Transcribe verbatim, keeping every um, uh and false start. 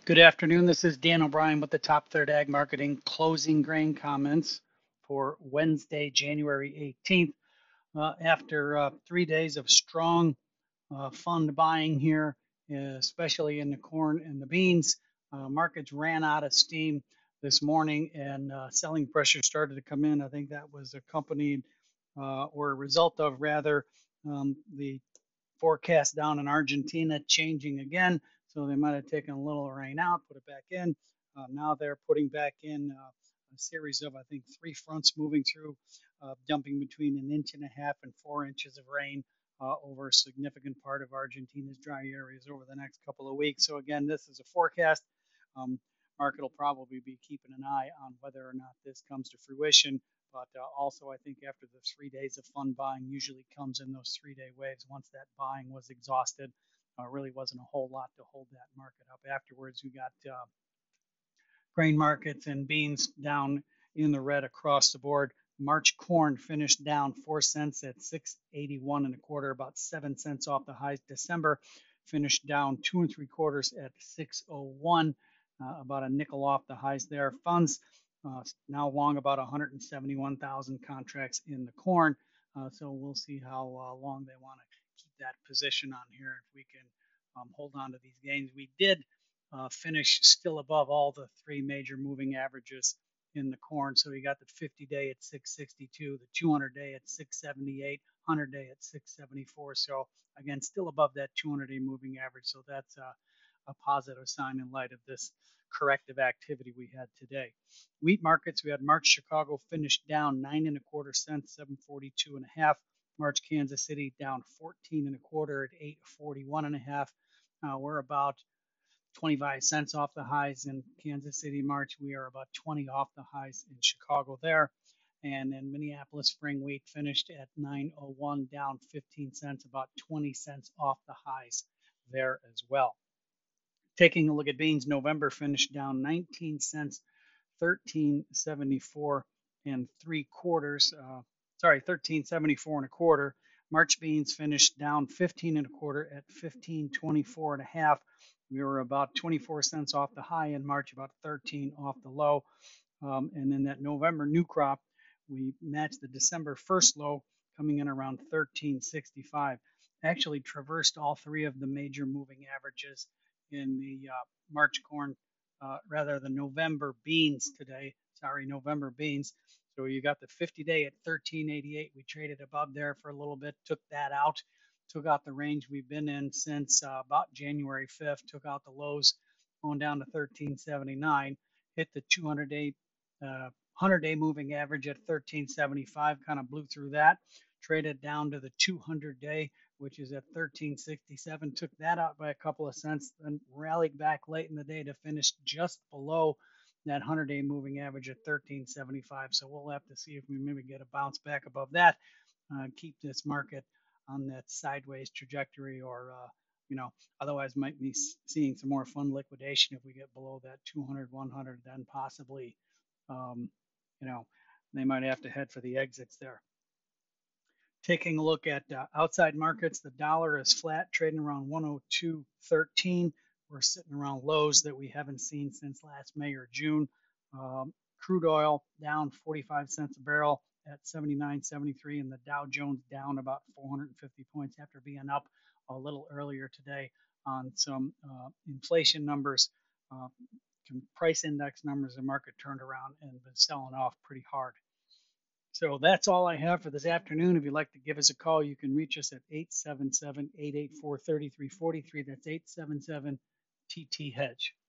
Good afternoon. This is Dan O'Brien with the Top Third Ag Marketing closing grain comments for Wednesday, January eighteenth. Uh, after uh, three days of strong uh, fund buying here, especially in the corn and the beans, uh, markets ran out of steam this morning and uh, selling pressure started to come in. I think that was accompanied uh, or a result of rather um, the forecast down in Argentina changing again. So they might have taken a little rain out, put it back in. Uh, now they're putting back in uh, a series of, I think, three fronts moving through, uh, dumping between an inch and a half and four inches of rain uh, over a significant part of Argentina's dry areas over the next couple of weeks. So again, this is a forecast. Um, market will probably be keeping an eye on whether or not this comes to fruition. But uh, also, I think after the three days of fund buying usually comes in those three day waves. Once that buying was exhausted, uh, really wasn't a whole lot to hold that market up. Afterwards, we got uh, grain markets and beans down in the red across the board. March corn finished down four cents at six eighty-one and a quarter, about seven cents off the highs. December finished down two and three quarters at six oh one, uh, about a nickel off the highs there. Funds uh, now long about one hundred seventy-one thousand contracts in the corn. Uh, so we'll see how uh, long they want to keep that position on here. If we can um, hold on to these gains, we did uh, finish still above all the three major moving averages in the corn. So you got the fifty day at six sixty-two, the two hundred day at six seventy-eight, one hundred day at six seventy-four. So again, still above that two hundred day moving average. So that's a, a positive sign in light of this corrective activity we had today. Wheat markets, we had March Chicago finished down nine and a quarter cents, seven forty-two and a half. March Kansas City down fourteen and a quarter at eight forty-one and a half. Uh, we're about twenty-five cents off the highs in Kansas City March. We are about twenty off the highs in Chicago there. And then Minneapolis spring wheat finished at nine oh one, down fifteen cents, about twenty cents off the highs there as well. Taking a look at beans, November finished down nineteen cents, thirteen seventy-four and three quarters. Uh, sorry, thirteen seventy-four and a quarter. March beans finished down fifteen and a quarter at fifteen twenty-four and a half. We were about twenty-four cents off the high in March, about thirteen off the low. Um, and then that November new crop, we matched the December first low, coming in around thirteen sixty-five. Actually traversed all three of the major moving averages in the uh, March corn, uh, rather the November beans today. Sorry, November beans. So you got the fifty day at thirteen eighty-eight. We traded above there for a little bit, took that out, took out the range we've been in since uh, about January fifth, took out the lows going down to thirteen seventy-nine, hit the two hundred day, uh, one hundred day moving average at thirteen seventy-five, kind of blew through that, traded down to the two hundred day, which is at thirteen sixty-seven, took that out by a couple of cents, then rallied back late in the day to finish just below that one hundred day moving average at thirteen seventy-five. So we'll have to see if we maybe get a bounce back above that, uh, keep this market on that sideways trajectory, or uh, you know, otherwise might be seeing some more fund liquidation if we get below that two hundred, one hundred, then possibly, um, you know, they might have to head for the exits there. Taking a look at uh, outside markets, the dollar is flat, trading around one oh two thirteen. We're sitting around lows that we haven't seen since last May or June. Um, crude oil down forty-five cents a barrel at seventy-nine seventy-three, and the Dow Jones down about four hundred fifty points after being up a little earlier today on some uh, inflation numbers, uh, price index numbers. The market turned around and been selling off pretty hard. So that's all I have for this afternoon. If you'd like to give us a call, you can reach us at eight seven seven, eight eight four, three three four three. That's eight seven seven T T Hedge.